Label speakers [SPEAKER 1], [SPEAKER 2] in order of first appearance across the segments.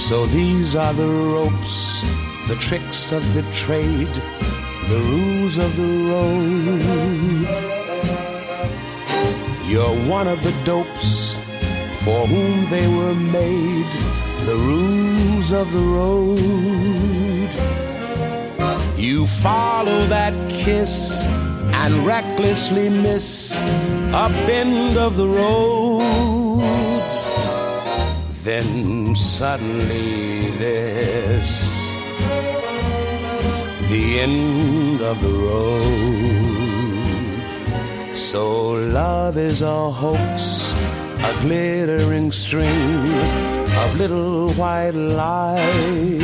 [SPEAKER 1] So these are the ropes, the tricks of the trade, the rules of the road. You're one of the dopes for whom they were made, the rules of the road. You follow that kiss and recklessly miss a bend of the road. Then suddenly this, the end of the road. So love is a hoax, a glittering string of little white lies.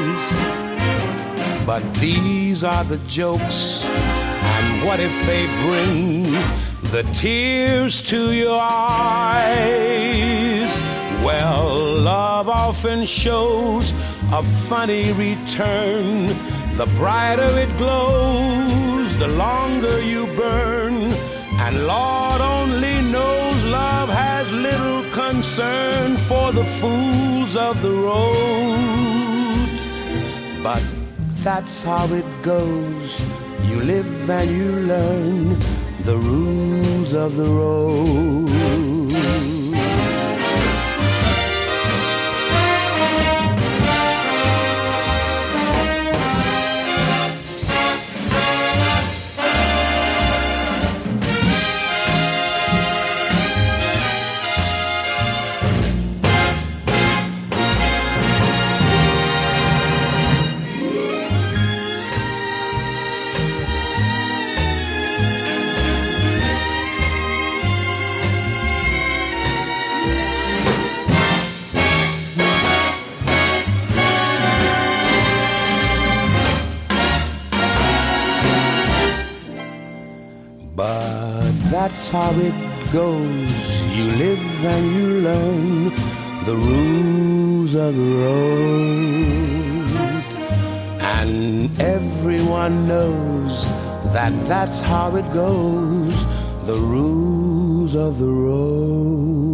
[SPEAKER 1] But these are the jokes, and what if they bring the tears to your eyes? Well, love often shows a funny return. The brighter it glows, the longer you burn. And Lord only knows love has little concern for the fools of the road. But that's how it goes. You live and you learn the rules of the road. That's how it goes. You live and you learn the rules of the road. And everyone knows that that's how it goes. The rules of the road.